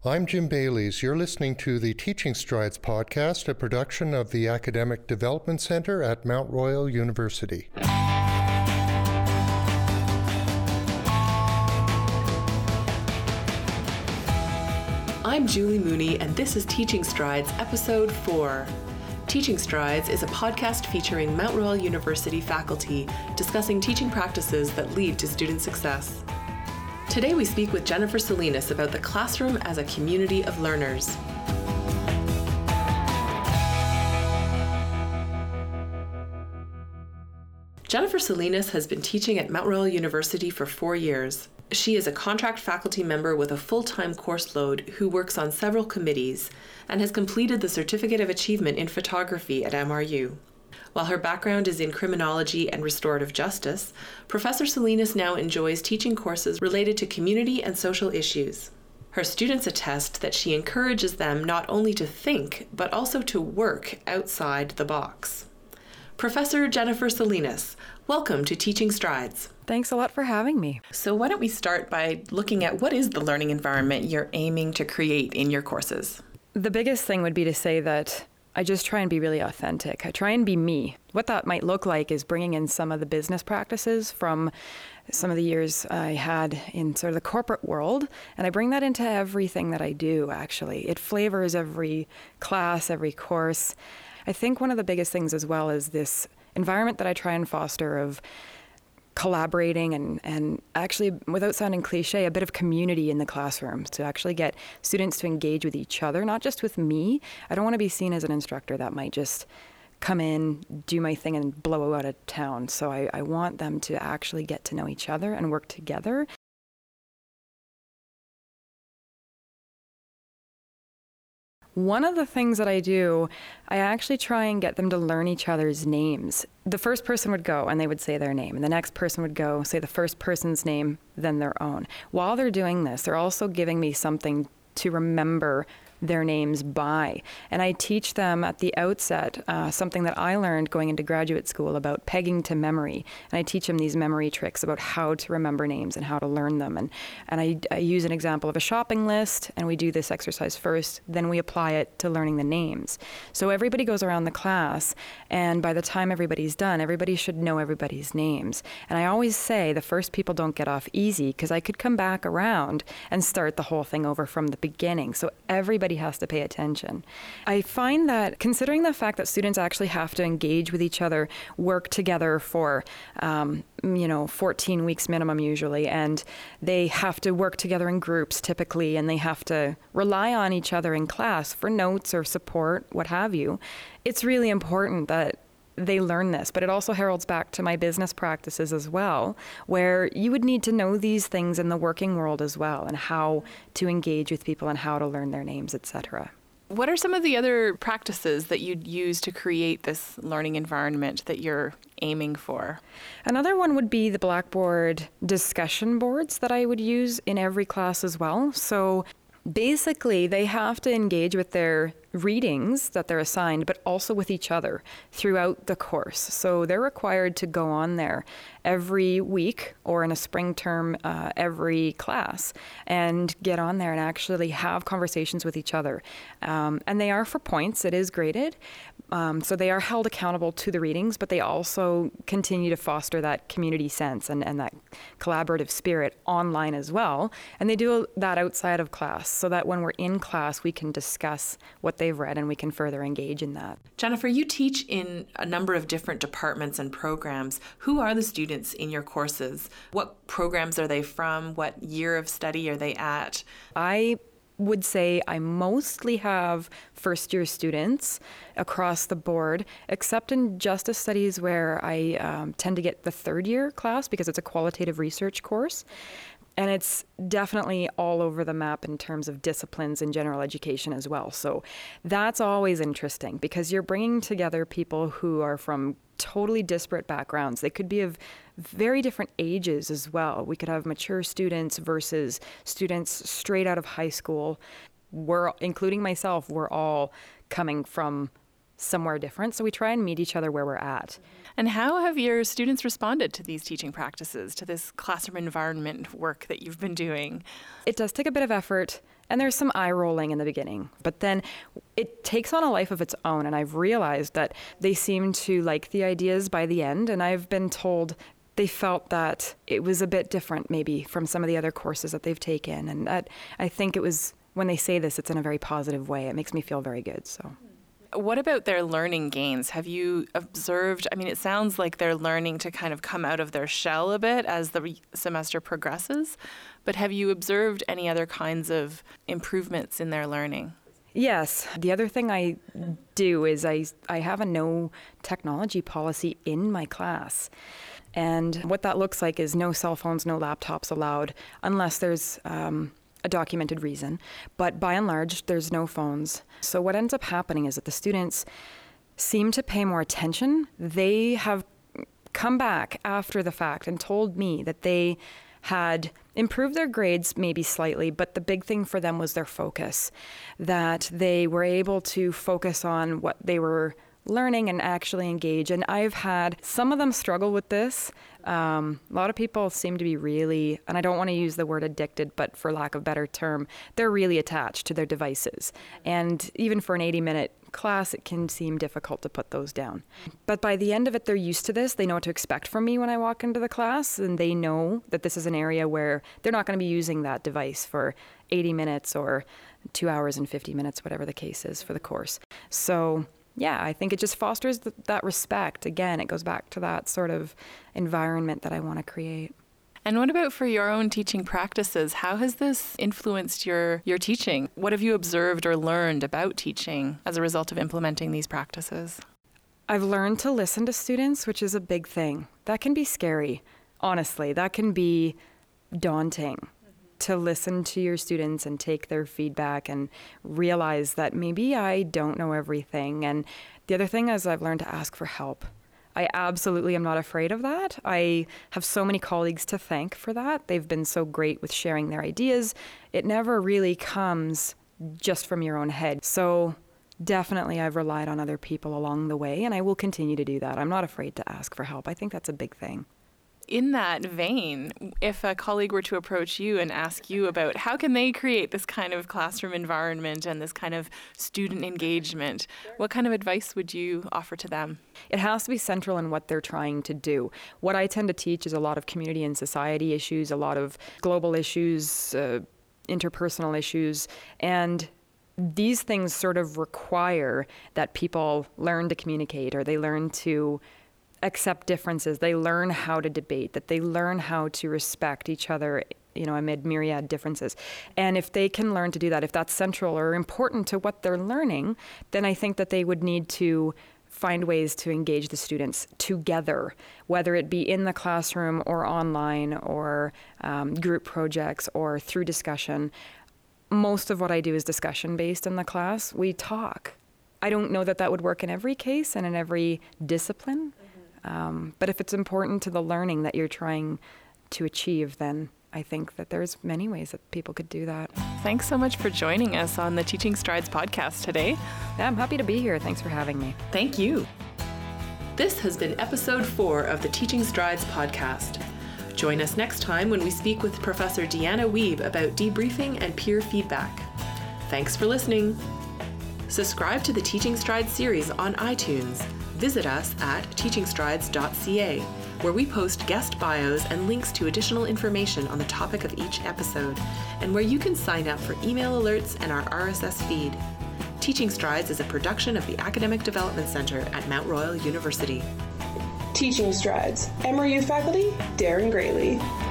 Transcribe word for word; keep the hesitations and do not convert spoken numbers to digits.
I'm Jim Baylies. You're listening to the Teaching Strides podcast, a production of the Academic Development Center at Mount Royal University. I'm Julie Mooney, and this is Teaching Strides, Episode four. Teaching Strides is a podcast featuring Mount Royal University faculty discussing teaching practices that lead to student success. Today we speak with Jennifer Salinas about the classroom as a community of learners. Jennifer Salinas has been teaching at Mount Royal University for four years. She is a contract faculty member with a full-time course load who works on several committees and has completed the Certificate of Achievement in Photography at M R U. While her background is in criminology and restorative justice, Professor Salinas now enjoys teaching courses related to community and social issues. Her students attest that she encourages them not only to think, but also to work outside the box. Professor Jennifer Salinas, welcome to Teaching Strides. Thanks a lot for having me. So why don't we start by looking at what is the learning environment you're aiming to create in your courses? The biggest thing would be to say that I just try and be really authentic. I try and be me. What that might look like is bringing in some of the business practices from some of the years I had in sort of the corporate world, and I bring that into everything that I do, actually. It flavors every class, every course. I think one of the biggest things as well is this environment that I try and foster of collaborating and, and actually, without sounding cliche, a bit of community in the classrooms to actually get students to engage with each other, not just with me. I don't want to be seen as an instructor that might just come in, do my thing, and blow out of town. So I, I want them to actually get to know each other and work together. One of the things that I do, I actually try and get them to learn each other's names. The first person would go and they would say their name, and the next person would go say the first person's name, then their own. While they're doing this, they're also giving me something to remember their names by. And I teach them at the outset uh, something that I learned going into graduate school about pegging to memory. And I teach them these memory tricks about how to remember names and how to learn them. And, and I, I use an example of a shopping list, and we do this exercise first, then we apply it to learning the names. So everybody goes around the class, and by the time everybody's done, everybody should know everybody's names. And I always say the first people don't get off easy, because I could come back around and start the whole thing over from the beginning. So everybody has to pay attention. I find that considering the fact that students actually have to engage with each other, work together for, um, you know, fourteen weeks minimum usually, and they have to work together in groups typically, and they have to rely on each other in class for notes or support, what have you. It's really important that they learn this, but it also heralds back to my business practices as well, where you would need to know these things in the working world as well, and how to engage with people and how to learn their names, et cetera. What are some of the other practices that you'd use to create this learning environment that you're aiming for? Another one would be the Blackboard discussion boards that I would use in every class as well. So basically, they have to engage with their readings that they're assigned, but also with each other throughout the course. So they're required to go on there every week, or in a spring term, uh, every class, and get on there and actually have conversations with each other. Um, and they are for points. It is graded. Um, so they are held accountable to the readings, but they also continue to foster that community sense and, and that collaborative spirit online as well. And they do that outside of class, so that when we're in class, we can discuss what they've read and we can further engage in that. Jennifer, you teach in a number of different departments and programs. Who are the students in your courses? What programs are they from? What year of study are they at? I would say I mostly have first year students across the board, except in justice studies, where I um, tend to get the third year class because it's a qualitative research course. And it's definitely all over the map in terms of disciplines in general education as well. So that's always interesting, because you're bringing together people who are from totally disparate backgrounds. They could be of very different ages as well. We could have mature students versus students straight out of high school. We're, including myself, we're all coming from somewhere different. So we try and meet each other where we're at. And how have your students responded to these teaching practices, to this classroom environment work that you've been doing? It does take a bit of effort And there's some eye rolling in the beginning, but then it takes on a life of its own. And I've realized that they seem to like the ideas by the end. And I've been told they felt that it was a bit different maybe from some of the other courses that they've taken. And that, I think it was, when they say this, it's in a very positive way. It makes me feel very good. So. What about their learning gains? Have you observed, I mean, it sounds like they're learning to kind of come out of their shell a bit as the re- semester progresses, but have you observed any other kinds of improvements in their learning? Yes. The other thing I do is I, I have a no technology policy in my class. And what that looks like is no cell phones, no laptops allowed, unless there's um, a documented reason. But by and large, there's no phones. So what ends up happening is that the students seem to pay more attention. They have come back after the fact and told me that they had improved their grades maybe slightly, but the big thing for them was their focus, that they were able to focus on what they were learning and actually engage. And I've had some of them struggle with this. Um, a lot of people seem to be really, and I don't want to use the word addicted, but for lack of a better term, they're really attached to their devices. And even for an eighty minute class, it can seem difficult to put those down. But by the end of it, they're used to this. They know what to expect from me when I walk into the class, and they know that this is an area where they're not going to be using that device for eighty minutes or two hours and fifty minutes, whatever the case is for the course. So yeah, I think it just fosters th- that respect. Again, it goes back to that sort of environment that I want to create. And what about for your own teaching practices? How has this influenced your, your teaching? What have you observed or learned about teaching as a result of implementing these practices? I've learned to listen to students, which is a big thing. That can be scary, honestly. That can be daunting. To listen to your students and take their feedback and realize that maybe I don't know everything. And the other thing is I've learned to ask for help. I absolutely am not afraid of that. I have so many colleagues to thank for that. They've been so great with sharing their ideas. It never really comes just from your own head. So definitely I've relied on other people along the way, and I will continue to do that. I'm not afraid to ask for help. I think that's a big thing. In that vein, if a colleague were to approach you and ask you about how can they create this kind of classroom environment and this kind of student engagement, what kind of advice would you offer to them? It has to be central in what they're trying to do. What I tend to teach is a lot of community and society issues, a lot of global issues, uh, interpersonal issues, and these things sort of require that people learn to communicate, or they learn to accept differences. They learn how to debate, that they learn how to respect each other, you know, amid myriad differences. And if they can learn to do that, if that's central or important to what they're learning, then I think that they would need to find ways to engage the students together, whether it be in the classroom or online or um, group projects or through discussion. Most of what I do is discussion-based in the class. We talk. I don't know that that would work in every case and in every discipline. Um, but if it's important to the learning that you're trying to achieve, then I think that there's many ways that people could do that. Thanks so much for joining us on the Teaching Strides podcast today. Yeah, I'm happy to be here. Thanks for having me. Thank you. This has been episode four of the Teaching Strides podcast. Join us next time when we speak with Professor Deanna Wiebe about debriefing and peer feedback. Thanks for listening. Subscribe to the Teaching Strides series on iTunes. Visit us at teaching strides dot c a, where we post guest bios and links to additional information on the topic of each episode, and where you can sign up for email alerts and our R S S feed. Teaching Strides is a production of the Academic Development Center at Mount Royal University. Teaching Strides. M R U faculty, Darren Grayley.